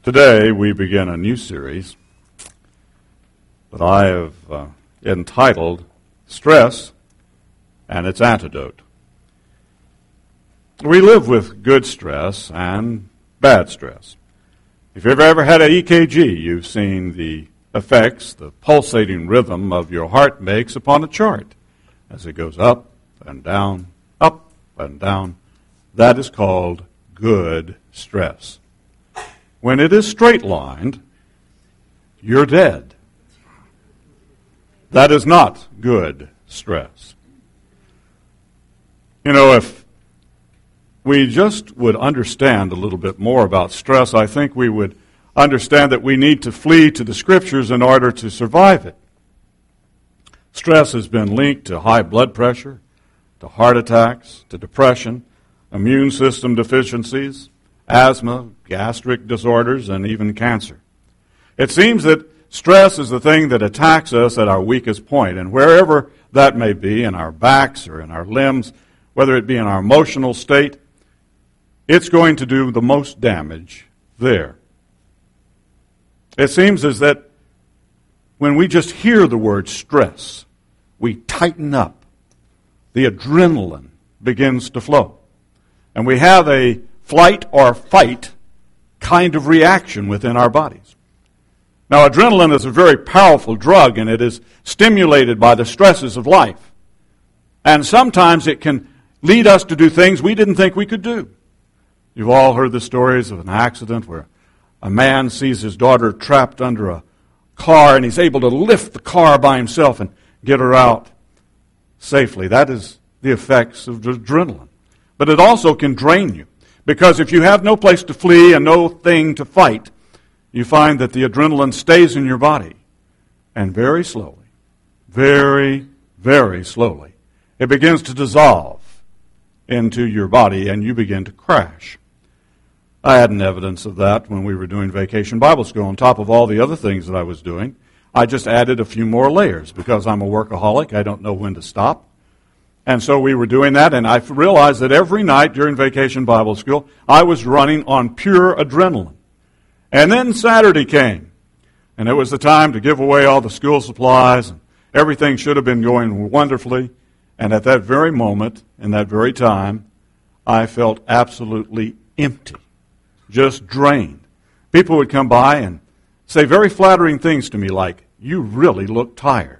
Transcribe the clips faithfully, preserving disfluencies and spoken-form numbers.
Today we begin a new series that I have uh, entitled Stress and Its Antidote. We live with good stress and bad stress. If you've ever had an E K G, you've seen the effects the pulsating rhythm of your heart makes upon a chart as it goes up and down, up and down. That is called good stress. When it is straight-lined, you're dead. That is not good stress. You know, if we just would understand a little bit more about stress, I think we would understand that we need to flee to the Scriptures in order to survive it. Stress has been linked to high blood pressure, to heart attacks, to depression, immune system deficiencies, asthma, gastric disorders, and even cancer. It seems that stress is the thing that attacks us at our weakest point, and wherever that may be, in our backs or in our limbs, whether it be in our emotional state, it's going to do the most damage there. It seems as that when we just hear the word stress, we tighten up. The adrenaline begins to flow. And we have a flight or fight kind of reaction within our bodies. Now, adrenaline is a very powerful drug, and it is stimulated by the stresses of life. And sometimes it can lead us to do things we didn't think we could do. You've all heard the stories of an accident where a man sees his daughter trapped under a car, and he's able to lift the car by himself and get her out safely. That is the effects of adrenaline. But it also can drain you. Because if you have no place to flee and no thing to fight, you find that the adrenaline stays in your body. And very slowly, very, very slowly, it begins to dissolve into your body and you begin to crash. I had an evidence of that when we were doing Vacation Bible School. On top of all the other things that I was doing, I just added a few more layers because I'm a workaholic. I don't know when to stop. And so we were doing that, and I realized that every night during Vacation Bible School, I was running on pure adrenaline. And then Saturday came, and it was the time to give away all the school supplies, and everything should have been going wonderfully. And at that very moment, in that very time, I felt absolutely empty, just drained. People would come by and say very flattering things to me like, "You really look tired."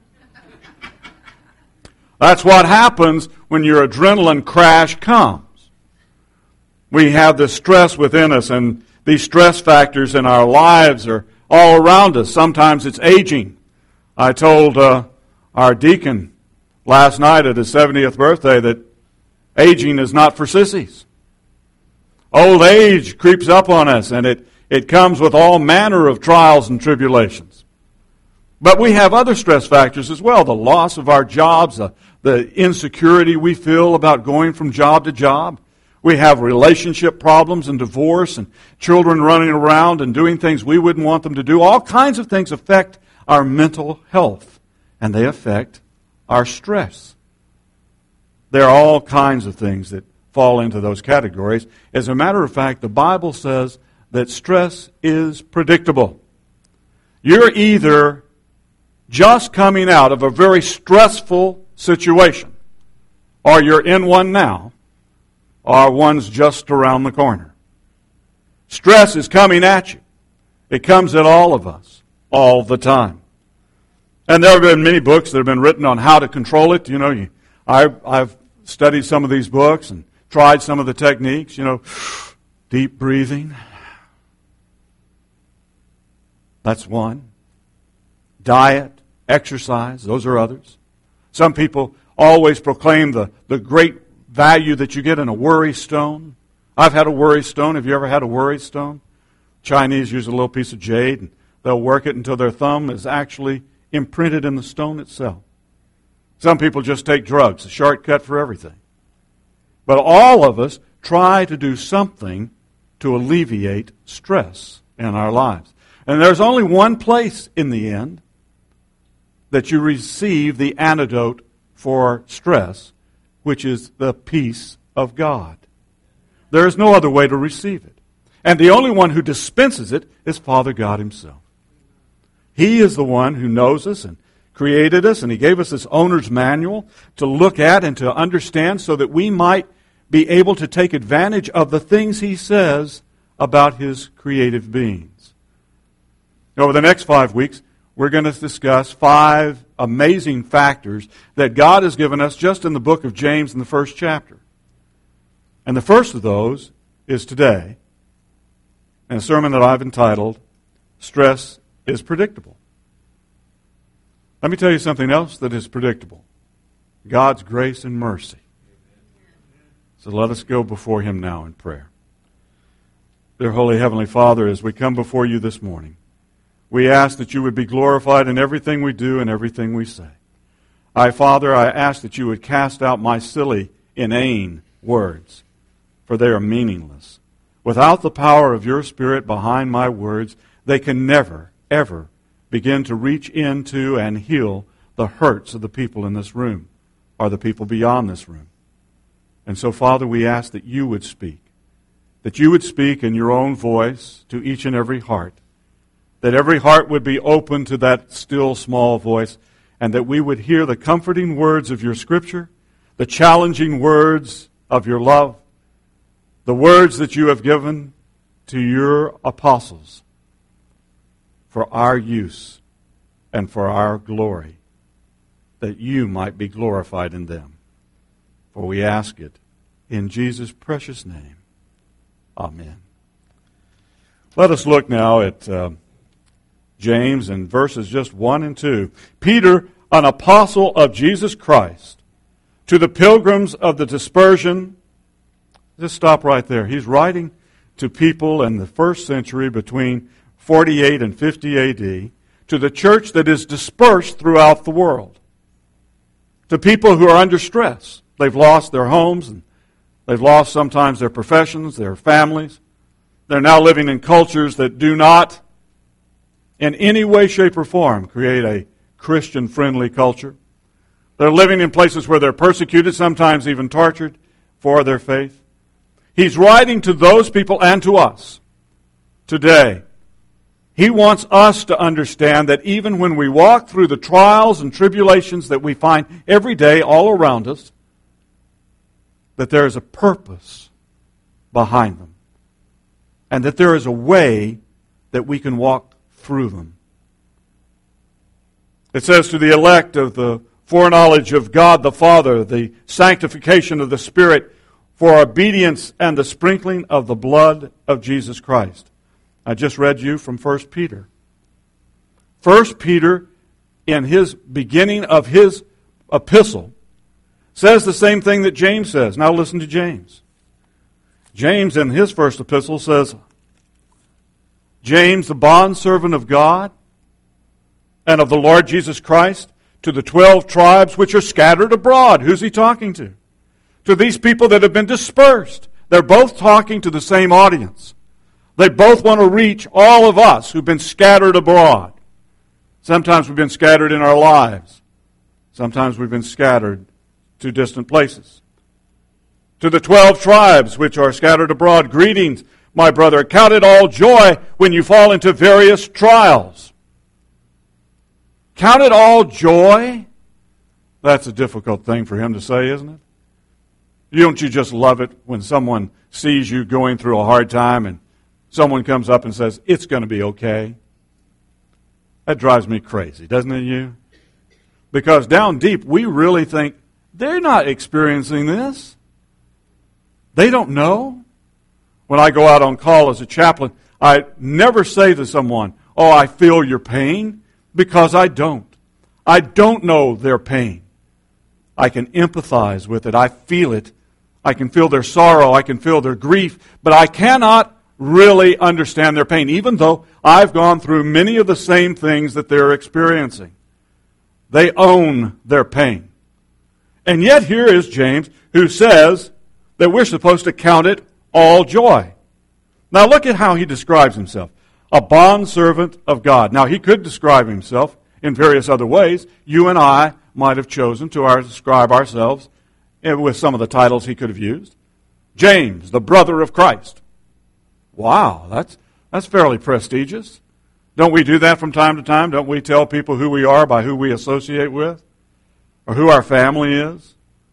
That's what happens when your adrenaline crash comes. We have this stress within us, and these stress factors in our lives are all around us. Sometimes it's aging. I told uh, our deacon last night at his seventieth birthday that aging is not for sissies. Old age creeps up on us, and it, it comes with all manner of trials and tribulations. But we have other stress factors as well. The loss of our jobs, the, the insecurity we feel about going from job to job. We have relationship problems and divorce and children running around and doing things we wouldn't want them to do. All kinds of things affect our mental health, and they affect our stress. There are all kinds of things that fall into those categories. As a matter of fact, the Bible says that stress is predictable. You're either just coming out of a very stressful situation, or you're in one now, or one's just around the corner. Stress is coming at you. It comes at all of us, all the time. And there have been many books that have been written on how to control it. You know, you, I, I've studied some of these books and tried some of the techniques, you know, deep breathing. That's one. Diet. Exercise, those are others. Some people always proclaim the, the great value that you get in a worry stone. I've had a worry stone. Have you ever had a worry stone? Chinese use a little piece of jade, and they'll work it until their thumb is actually imprinted in the stone itself. Some people just take drugs, a shortcut for everything. But all of us try to do something to alleviate stress in our lives. And there's only one place in the end that you receive the antidote for stress, which is the peace of God. There is no other way to receive it. And the only one who dispenses it is Father God himself. He is the one who knows us and created us, and he gave us this owner's manual to look at and to understand so that we might be able to take advantage of the things he says about his creative beings. Over the next five weeks, we're going to discuss five amazing factors that God has given us just in the book of James in the first chapter. And the first of those is today, in a sermon that I've entitled, Stress is Predictable. Let me tell you something else that is predictable. God's grace and mercy. So let us go before him now in prayer. Dear Holy Heavenly Father, as we come before you this morning, we ask that you would be glorified in everything we do and everything we say. I, Father, I ask that you would cast out my silly, inane words, for they are meaningless. Without the power of your Spirit behind my words, they can never, ever begin to reach into and heal the hurts of the people in this room or the people beyond this room. And so, Father, we ask that you would speak, that you would speak in your own voice to each and every heart, that every heart would be open to that still small voice, and that we would hear the comforting words of your Scripture, the challenging words of your love, the words that you have given to your apostles for our use and for our glory, that you might be glorified in them. For we ask it in Jesus' precious name. Amen. Let us look now at Uh, James in verses just one and two. Peter, an apostle of Jesus Christ, to the pilgrims of the dispersion. Just stop right there. He's writing to people in the first century between forty-eight and fifty A D, to the church that is dispersed throughout the world, to people who are under stress. They've lost their homes, and they've lost sometimes their professions, their families. They're now living in cultures that do not in any way, shape, or form create a Christian-friendly culture. They're living in places where they're persecuted, sometimes even tortured for their faith. He's writing to those people and to us today. He wants us to understand that even when we walk through the trials and tribulations that we find every day all around us, that there is a purpose behind them, and that there is a way that we can walk through them. It says to the elect of the foreknowledge of God the Father, the sanctification of the Spirit, for obedience and the sprinkling of the blood of Jesus Christ. I just read you from First Peter. First Peter, in his beginning of his epistle, says the same thing that James says. Now listen to James. James, in his first epistle, says, James, the bondservant of God and of the Lord Jesus Christ, to the twelve tribes which are scattered abroad. Who's he talking to? To these people that have been dispersed. They're both talking to the same audience. They both want to reach all of us who've been scattered abroad. Sometimes we've been scattered in our lives. Sometimes we've been scattered to distant places. To the twelve tribes which are scattered abroad, greetings, my brother. Count it all joy when you fall into various trials. Count it all joy? That's a difficult thing for him to say, isn't it? Don't you just love it when someone sees you going through a hard time and someone comes up and says, it's going to be okay? That drives me crazy, doesn't it, you? Because down deep, we really think, they're not experiencing this. They don't know. When I go out on call as a chaplain, I never say to someone, oh, I feel your pain, because I don't. I don't know their pain. I can empathize with it. I feel it. I can feel their sorrow. I can feel their grief. But I cannot really understand their pain, even though I've gone through many of the same things that they're experiencing. They own their pain. And yet here is James, who says that we're supposed to count it all joy. Now look at how he describes himself. A bondservant of God. Now he could describe himself in various other ways. You and I might have chosen to our, describe ourselves with some of the titles he could have used. James, the brother of Christ. Wow, that's that's fairly prestigious. Don't we do that from time to time? Don't we tell people who we are by who we associate with? Or who our family is?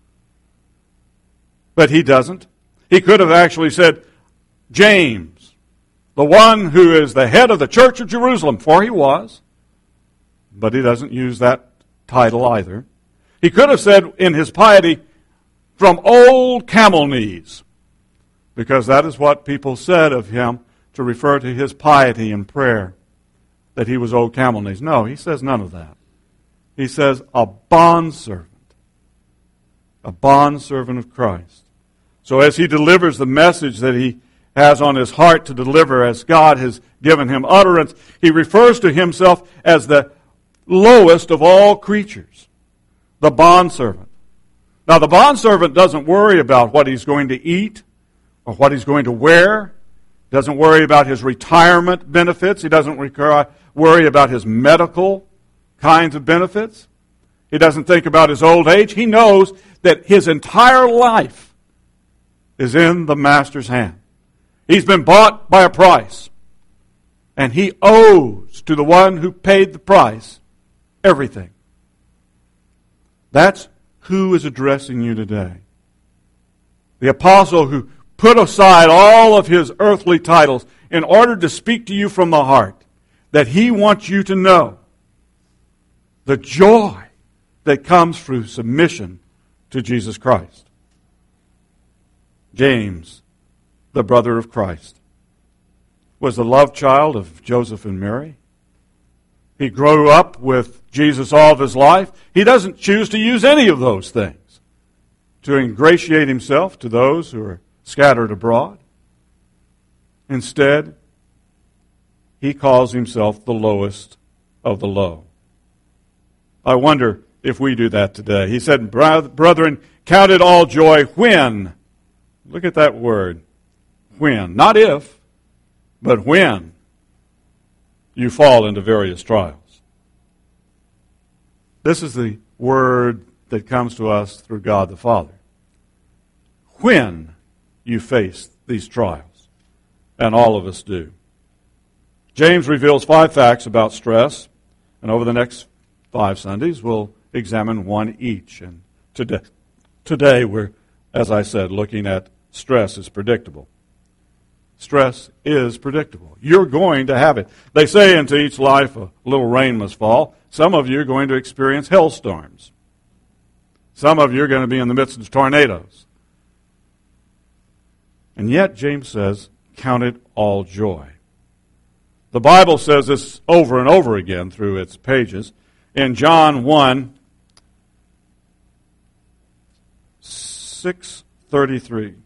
But he doesn't. He could have actually said, James, the one who is the head of the church of Jerusalem, for he was. But he doesn't use that title either. He could have said in his piety, from old camel knees, because that is what people said of him to refer to his piety and prayer, that he was old camel knees. No, he says none of that. He says a bondservant, a bondservant of Christ. So as he delivers the message that he has on his heart to deliver, as God has given him utterance, he refers to himself as the lowest of all creatures, the bondservant. Now, the bondservant doesn't worry about what he's going to eat or what he's going to wear. Doesn't worry about his retirement benefits. He doesn't worry about his medical kinds of benefits. He doesn't think about his old age. He knows that his entire life is in the master's hand. He's been bought by a price, and he owes to the one who paid the price everything. That's who is addressing you today. The apostle who put aside all of his earthly titles in order to speak to you from the heart, that he wants you to know the joy that comes through submission to Jesus Christ. James, the brother of Christ, was the love child of Joseph and Mary. He grew up with Jesus all of his life. He doesn't choose to use any of those things to ingratiate himself to those who are scattered abroad. Instead, he calls himself the lowest of the low. I wonder if we do that today. He said, brethren, count it all joy when, look at that word, when, not if, but when you fall into various trials. This is the word that comes to us through God the Father. When you face these trials, and all of us do. James reveals five facts about stress, and over the next five Sundays we'll examine one each. And today, today we're, as I said, looking at stress is predictable. Stress is predictable. You're going to have it. They say into each life a little rain must fall. Some of you are going to experience hailstorms. Some of you are going to be in the midst of tornadoes. And yet, James says, count it all joy. The Bible says this over and over again through its pages. In John one, six thirty-three.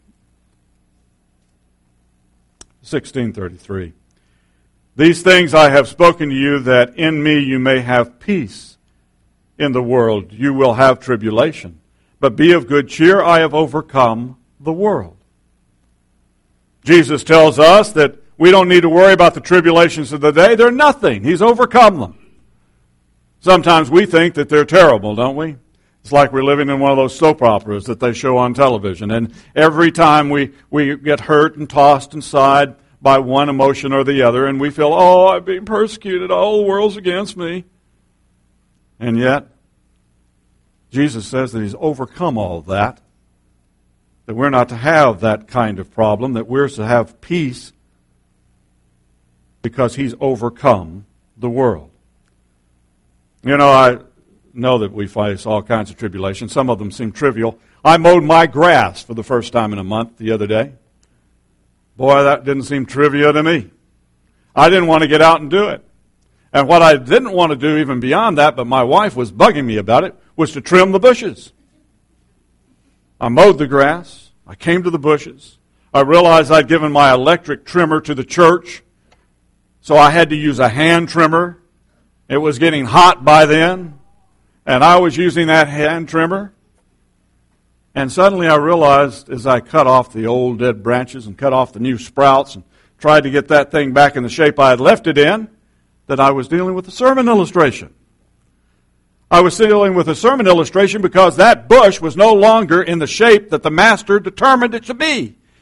sixteen thirty-three. These things I have spoken to you, that in me you may have peace. In the world you will have tribulation. But be of good cheer, I have overcome the world. Jesus tells us that we don't need to worry about the tribulations of the day. They're nothing. He's overcome them. Sometimes we think that they're terrible, don't we? It's like we're living in one of those soap operas that they show on television. And every time we, we get hurt and tossed inside by one emotion or the other, and we feel, oh, I'm being persecuted. Oh, the world's against me. And yet, Jesus says that he's overcome all of that. That we're not to have that kind of problem, that we're to have peace because he's overcome the world. You know, I know that we face all kinds of tribulations. Some of them seem trivial. I mowed my grass for the first time in a month the other day. Boy, that didn't seem trivial to me. I didn't want to get out and do it. And what I didn't want to do even beyond that, but my wife was bugging me about it, was to trim the bushes. I mowed the grass. I came to the bushes. I realized I'd given my electric trimmer to the church, so I had to use a hand trimmer. It was getting hot by then, and I was using that hand trimmer. And suddenly I realized, as I cut off the old dead branches and cut off the new sprouts and tried to get that thing back in the shape I had left it in, that I was dealing with a sermon illustration. I was dealing with a sermon illustration because that bush was no longer in the shape that the master determined it should be.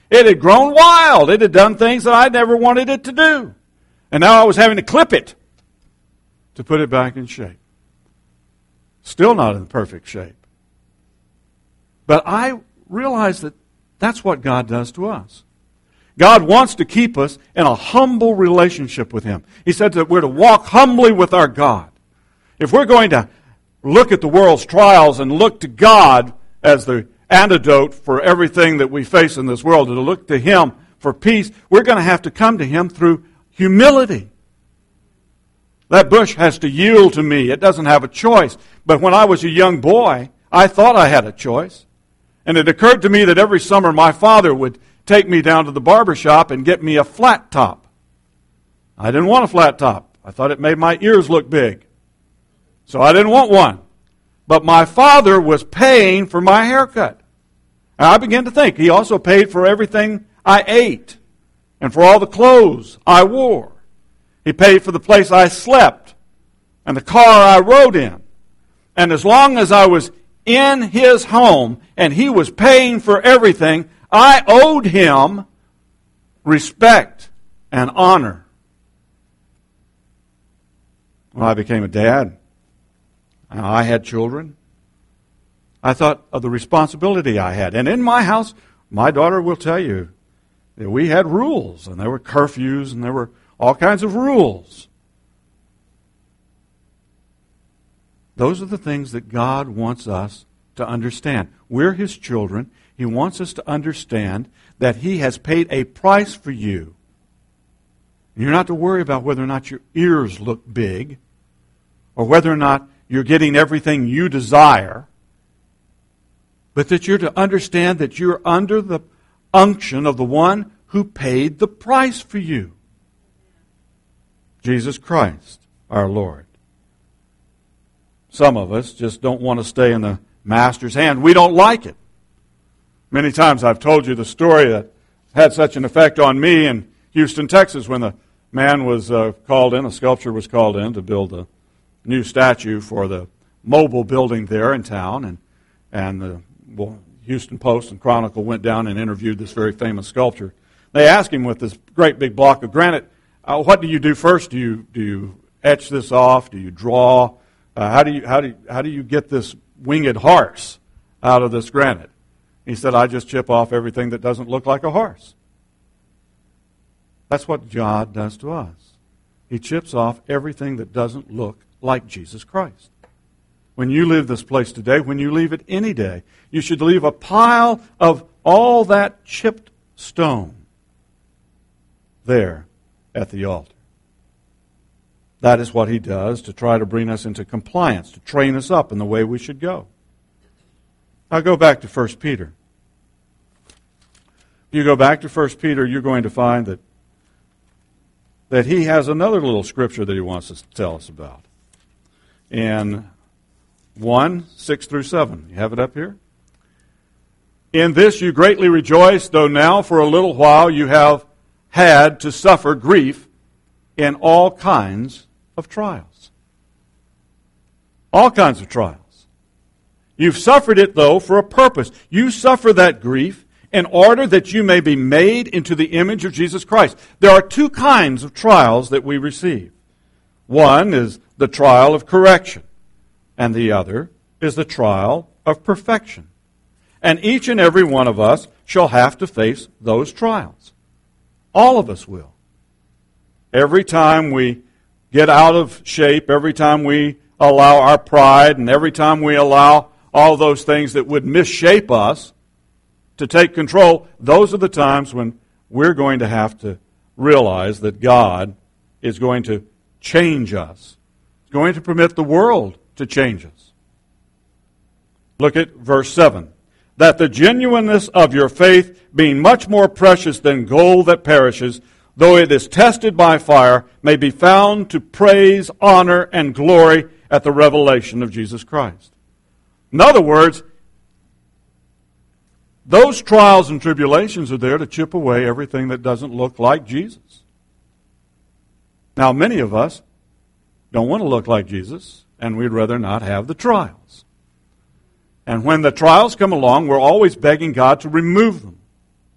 It had grown wild. It had done things that I never wanted it to do. And now I was having to clip it to put it back in shape. Still not in perfect shape. But I realize that that's what God does to us. God wants to keep us in a humble relationship with Him. He said that we're to walk humbly with our God. If we're going to look at the world's trials and look to God as the antidote for everything that we face in this world, and to look to Him for peace, we're going to have to come to Him through humility. That bush has to yield to me. It doesn't have a choice. But when I was a young boy, I thought I had a choice. And it occurred to me that every summer my father would take me down to the barber shop and get me a flat top. I didn't want a flat top. I thought it made my ears look big. So I didn't want one. But my father was paying for my haircut. And I began to think he also paid for everything I ate and for all the clothes I wore. He paid for the place I slept and the car I rode in. And as long as I was in his home and he was paying for everything, I owed him respect and honor. When I became a dad, and I had children, I thought of the responsibility I had. And in my house, my daughter will tell you that we had rules, and there were curfews, and there were all kinds of rules. Those are the things that God wants us to understand. We're His children. He wants us to understand that He has paid a price for you. You're not to worry about whether or not your ears look big or whether or not you're getting everything you desire, but that you're to understand that you're under the unction of the one who paid the price for you. Jesus Christ, our Lord. Some of us just don't want to stay in the Master's hand. We don't like it. Many times I've told you the story that had such an effect on me in Houston, Texas, when the man was uh, called in, a sculptor was called in to build a new statue for the mobile building there in town. And, and the well, Houston Post and Chronicle went down and interviewed this very famous sculptor. They asked him with this great big block of granite, uh, what do you do first? Do you, do you etch this off? Do you draw? Uh, how do you, how do you, how do you get this winged horse out of this granite? He said, I just chip off everything that doesn't look like a horse. That's what God does to us. He chips off everything that doesn't look like Jesus Christ. When you leave this place today, when you leave it any day, you should leave a pile of all that chipped stone there at the altar. That is what He does to try to bring us into compliance, to train us up in the way we should go. Now go back to First Peter. If you go back to First Peter, you're going to find that, that he has another little scripture that he wants us to tell us about. In one, six through seven. You have it up here? In this you greatly rejoice, though now for a little while you have had to suffer grief in all kinds of trials. All kinds of trials. You've suffered it, though, for a purpose. You suffer that grief in order that you may be made into the image of Jesus Christ. There are two kinds of trials that we receive. One is the trial of correction, and the other is the trial of perfection. And each and every one of us shall have to face those trials. All of us will. Every time we get out of shape, every time we allow our pride, and every time we allow all those things that would misshape us to take control, those are the times when we're going to have to realize that God is going to change us. He's going to permit the world to change us. Look at verse seven. That the genuineness of your faith, being much more precious than gold that perishes, though it is tested by fire, may be found to praise, honor, and glory at the revelation of Jesus Christ. In other words, those trials and tribulations are there to chip away everything that doesn't look like Jesus. Now, many of us don't want to look like Jesus, and we'd rather not have the trials. And when the trials come along, we're always begging God to remove them.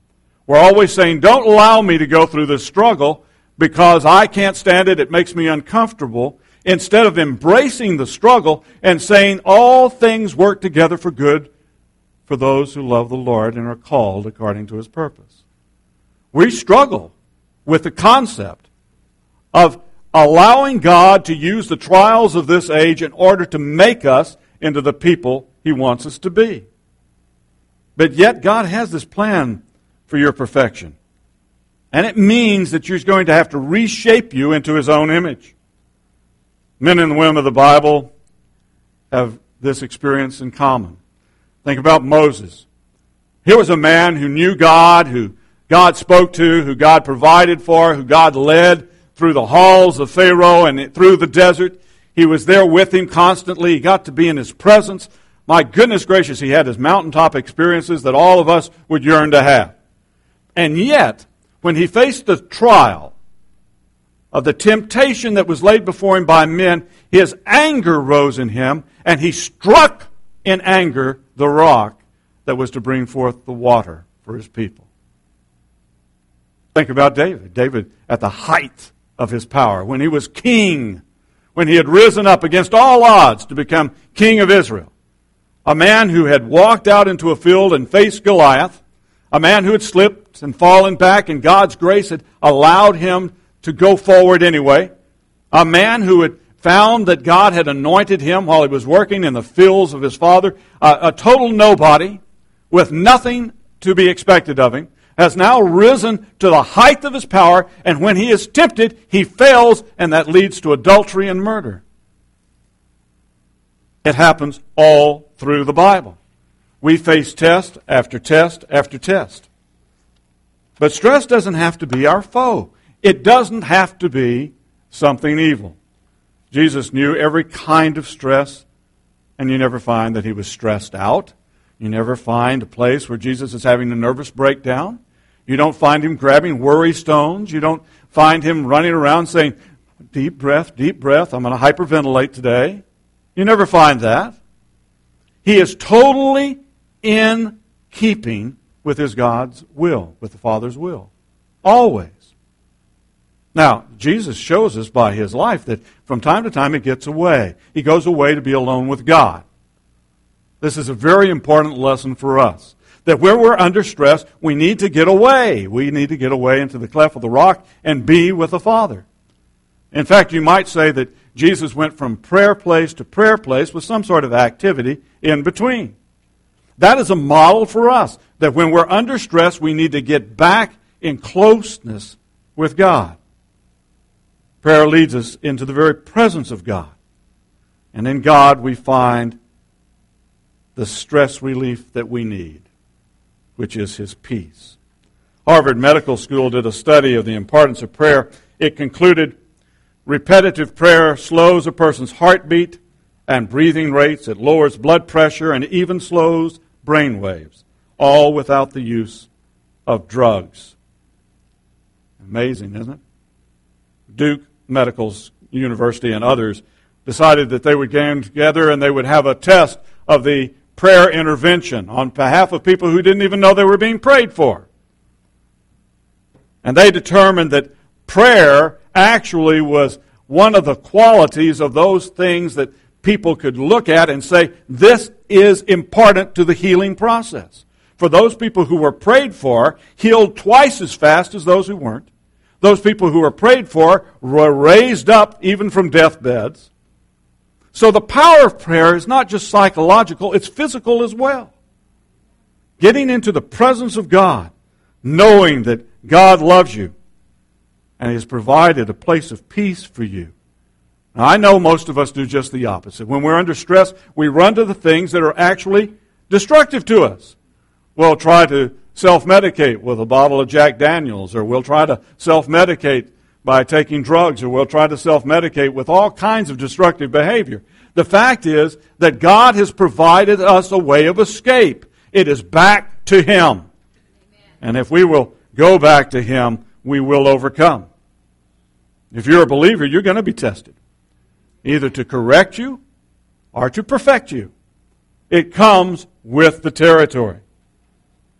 We're always saying, don't allow me to go through this struggle because I can't stand it, it makes me uncomfortable, instead of embracing the struggle and saying all things work together for good for those who love the Lord and are called according to His purpose. We struggle with the concept of allowing God to use the trials of this age in order to make us into the people He wants us to be. But yet God has this plan for your perfection. And it means that you're going to have to reshape you into His own image. Men and women of the Bible have this experience in common. Think about Moses. Here was a man who knew God, who God spoke to, who God provided for, who God led through the halls of Pharaoh and through the desert. He was there with him constantly. He got to be in his presence. My goodness gracious, he had his mountaintop experiences that all of us would yearn to have. And yet, when he faced the trial of the temptation that was laid before him by men, his anger rose in him, and he struck in anger the rock that was to bring forth the water for his people. Think about David. David, at the height of his power, when he was king, when he had risen up against all odds to become king of Israel, a man who had walked out into a field and faced Goliath, a man who had slipped and fallen back, and God's grace had allowed him to go forward anyway, a man who had found that God had anointed him while he was working in the fields of his father, a, a total nobody with nothing to be expected of him, has now risen to the height of his power, and when he is tempted, he fails, and that leads to adultery and murder. It happens all through the Bible. We face test after test after test. But stress doesn't have to be our foe. It doesn't have to be something evil. Jesus knew every kind of stress, and you never find that he was stressed out. You never find a place where Jesus is having a nervous breakdown. You don't find him grabbing worry stones. You don't find him running around saying, deep breath, deep breath, I'm going to hyperventilate today. You never find that. He is totally in keeping with his God's will, with the Father's will. Always. Now, Jesus shows us by his life that from time to time he gets away. He goes away to be alone with God. This is a very important lesson for us. That when we're under stress, we need to get away. We need to get away into the cleft of the rock and be with the Father. In fact, you might say that Jesus went from prayer place to prayer place with some sort of activity in between. That is a model for us, that when we're under stress, we need to get back in closeness with God. Prayer leads us into the very presence of God. And in God we find the stress relief that we need, which is his peace. Harvard Medical School did a study of the importance of prayer. It concluded, repetitive prayer slows a person's heartbeat and breathing rates. It lowers blood pressure and even slows brain waves, all without the use of drugs. Amazing, isn't it? Duke Medical University and others decided that they would get together and they would have a test of the prayer intervention on behalf of people who didn't even know they were being prayed for. And they determined that prayer actually was one of the qualities of those things that people could look at and say, this is important to the healing process. For those people who were prayed for, healed twice as fast as those who weren't. Those people who were prayed for were raised up even from deathbeds. So the power of prayer is not just psychological, it's physical as well. Getting into the presence of God, knowing that God loves you and has provided a place of peace for you. Now, I know most of us do just the opposite. When we're under stress, we run to the things that are actually destructive to us. We'll try to self-medicate with a bottle of Jack Daniels, or we'll try to self-medicate by taking drugs, or we'll try to self-medicate with all kinds of destructive behavior. The fact is that God has provided us a way of escape. It is back to him. Amen. And if we will go back to him, we will overcome. If you're a believer, you're going to be tested, either to correct you or to perfect you. It comes with the territory.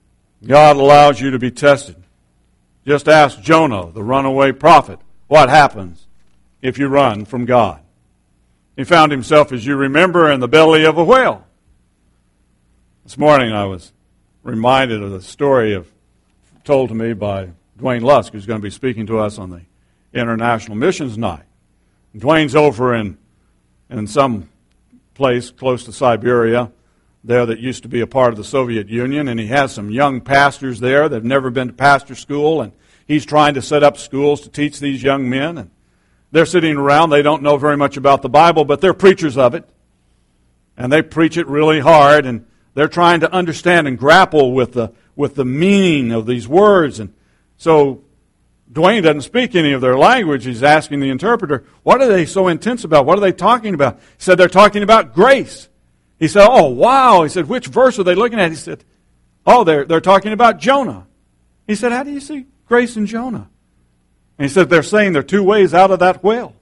God allows you to be tested. Just ask Jonah, the runaway prophet, what happens if you run from God. He found himself, as you remember, in the belly of a whale. This morning I was reminded of the story of told to me by Dwayne Lusk, who's going to be speaking to us on the International Missions Night. Dwayne's over in in some place close to Siberia, there that used to be a part of the Soviet Union, and he has some young pastors there that have never been to pastor school, and he's trying to set up schools to teach these young men, and they're sitting around, they don't know very much about the Bible, but they're preachers of it, and they preach it really hard, and they're trying to understand and grapple with the with the meaning of these words. And so Dwayne doesn't speak any of their language. He's asking the interpreter, what are they so intense about? What are they talking about? He said, they're talking about grace. He said, oh, wow. He said, which verse are they looking at? He said, oh, they're, they're talking about Jonah. He said, how do you see grace in Jonah? And he said, they're saying there are two ways out of that whale.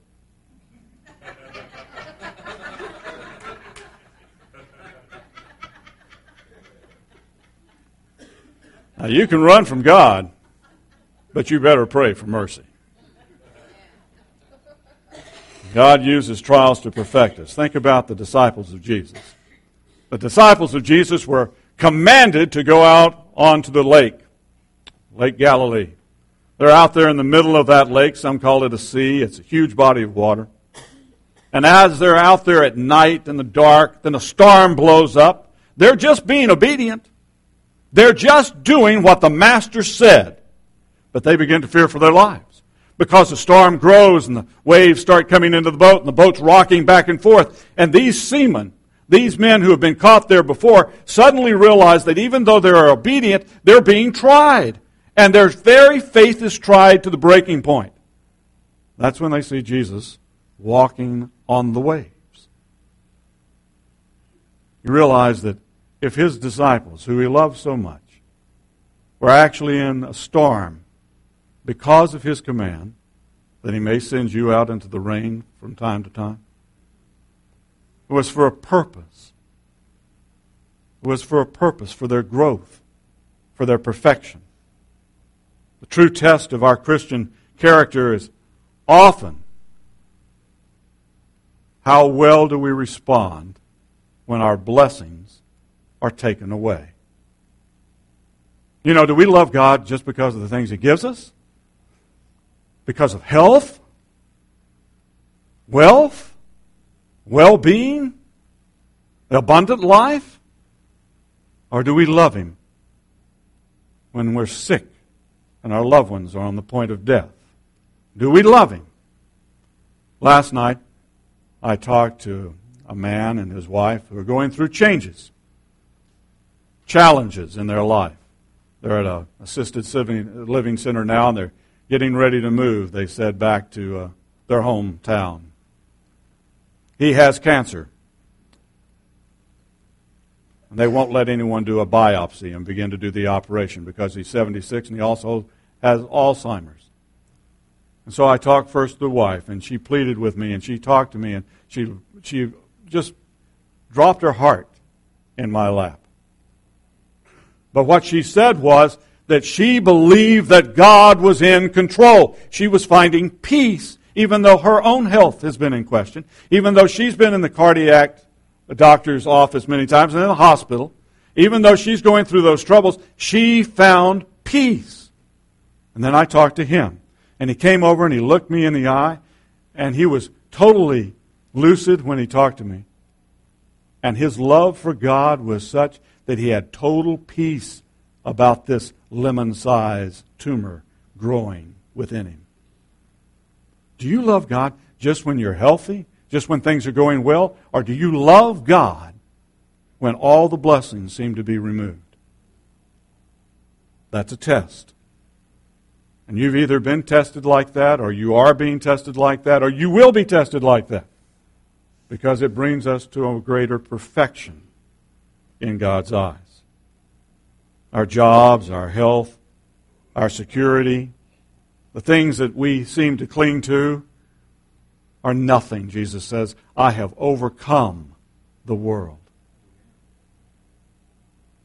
Now, you can run from God, but you better pray for mercy. God uses trials to perfect us. Think about the disciples of Jesus. The disciples of Jesus were commanded to go out onto the lake, Lake Galilee. They're out there in the middle of that lake. Some call it a sea. It's a huge body of water. And as they're out there at night in the dark, then a storm blows up. They're just being obedient. They're just doing what the Master said. But they begin to fear for their lives because the storm grows and the waves start coming into the boat and the boat's rocking back and forth. And these seamen, these men who have been caught there before, suddenly realize that even though they're obedient, they're being tried. And their very faith is tried to the breaking point. That's when they see Jesus walking on the waves. You realize that if his disciples, who he loved so much, were actually in a storm because of his command, that he may send you out into the rain from time to time, it was for a purpose. It was for a purpose, for their growth, for their perfection. The true test of our Christian character is often how well do we respond when our blessings are taken away. You know, do we love God just because of the things he gives us? Because of health? Wealth? Well-being? Abundant life? Or do we love him when we're sick and our loved ones are on the point of death? Do we love him? Last night, I talked to a man and his wife who are going through changes, challenges in their life. They're at an assisted living center now, and they're getting ready to move, they said, back to uh, their hometown. He has cancer. And they won't let anyone do a biopsy and begin to do the operation because he's seventy-six and he also has Alzheimer's. And so I talked first to the wife, and she pleaded with me, and she talked to me, and she she just dropped her heart in my lap. But what she said was that she believed that God was in control. She was finding peace, even though her own health has been in question, even though she's been in the cardiac doctor's office many times and in the hospital, even though she's going through those troubles, she found peace. And then I talked to him, and he came over and he looked me in the eye, and he was totally lucid when he talked to me. And his love for God was such that he had total peace about this lemon-sized tumor growing within him. Do you love God just when you're healthy, just when things are going well, or do you love God when all the blessings seem to be removed? That's a test. And you've either been tested like that, or you are being tested like that, or you will be tested like that, because it brings us to a greater perfection in God's eyes. Our jobs, our health, our security, the things that we seem to cling to are nothing, Jesus says. I have overcome the world.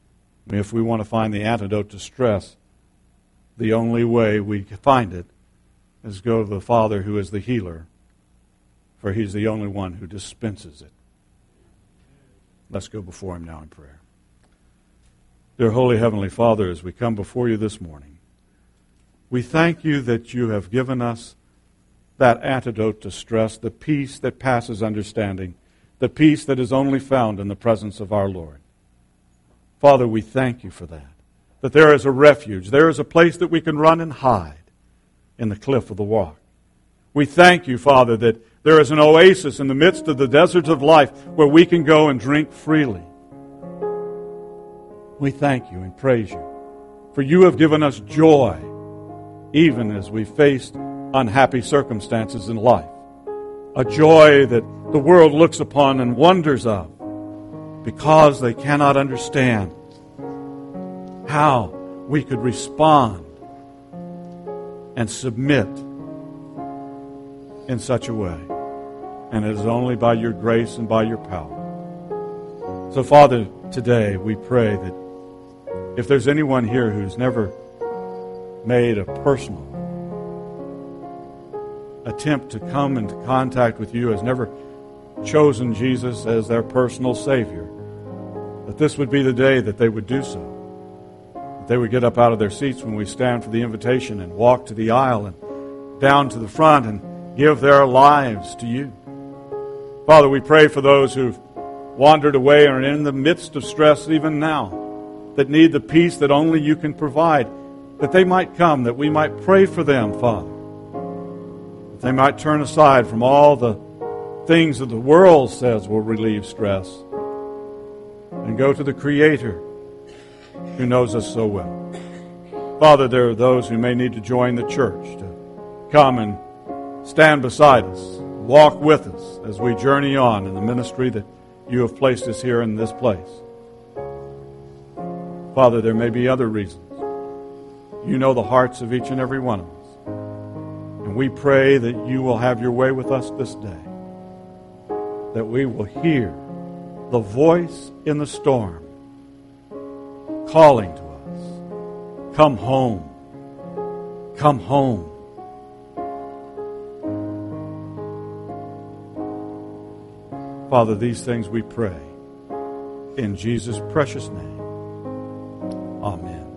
If we want to find the antidote to stress, the only way we can find it is go to the Father who is the healer, for He's the only one who dispenses it. Let's go before Him now in prayer. Dear Holy Heavenly Father, as we come before You this morning, we thank You that You have given us that antidote to stress, the peace that passes understanding, the peace that is only found in the presence of our Lord. Father, we thank You for that, that there is a refuge, there is a place that we can run and hide in the cliff of the rock. We thank You, Father, that there is an oasis in the midst of the deserts of life where we can go and drink freely. We thank You and praise You, for You have given us joy, even as we faced unhappy circumstances in life. A joy that the world looks upon and wonders of, because they cannot understand how we could respond and submit in such a way. And it is only by Your grace and by Your power. So, Father, today we pray that if there's anyone here who's never made a personal attempt to come into contact with You, has never chosen Jesus as their personal Savior, that this would be the day that they would do so. That they would get up out of their seats when we stand for the invitation and walk to the aisle and down to the front and give their lives to You. Father, we pray for those who've wandered away and are in the midst of stress even now, that need the peace that only You can provide, that they might come, that we might pray for them, Father. That they might turn aside from all the things that the world says will relieve stress and go to the Creator who knows us so well. Father, there are those who may need to join the church, to come and stand beside us, walk with us as we journey on in the ministry that You have placed us here in this place. Father, there may be other reasons. You know the hearts of each and every one of us. And we pray that You will have Your way with us this day, that we will hear the voice in the storm calling to us, come home, come home. Father, these things we pray in Jesus' precious name. Amen.